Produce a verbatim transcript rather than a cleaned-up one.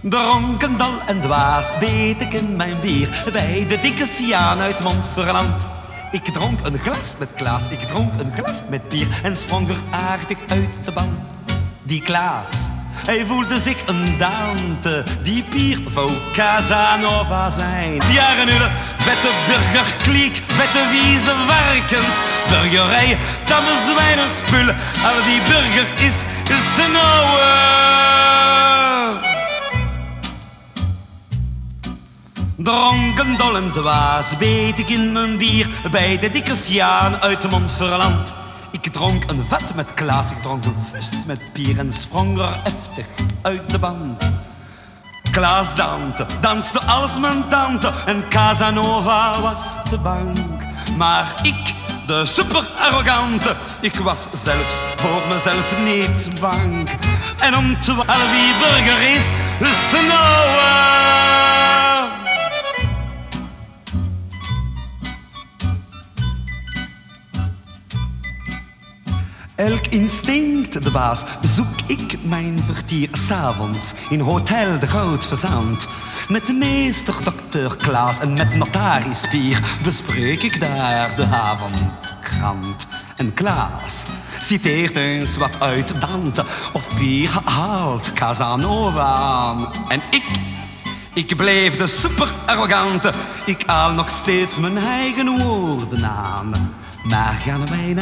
Dronken, dol en dwaas beet ik in mijn bier bij de dikke Siaan uit Montferland. Ik dronk een glas met Klaas, ik dronk een glas met bier en sprong er aardig uit de ban. Die Klaas, hij voelde zich een daante, die bier wou Casanova zijn. Die jaren nu vette burgerkliek, vette wieze varkens, burgerij, tamme zwijnen spul, al die burger is, is de nouwe. Dronken, dol en dwaas beet ik in mijn bier bij de dikke Siaan uit Montferland. Ik dronk een vat met Klaas, ik dronk een vust met bier en sprong er heftig uit de band. Klaas danste, danste als mijn tante en Casanova was te bang. Maar ik, de super arrogante, ik was zelfs voor mezelf niet bang. En om twaalf wie burger is, is de nouwe. Elk instinct de baas zoek ik mijn vertier 's avonds in Hotel de Goud Verzand. Met de meester dokter Klaas en met notaris Pier bespreek ik daar de avondkrant. En Klaas citeert eens wat uit Dante of Pier haalt Casanova aan. En ik, ik bleef de super arrogante, ik haal nog steeds mijn eigen woorden aan. Maar gaan wij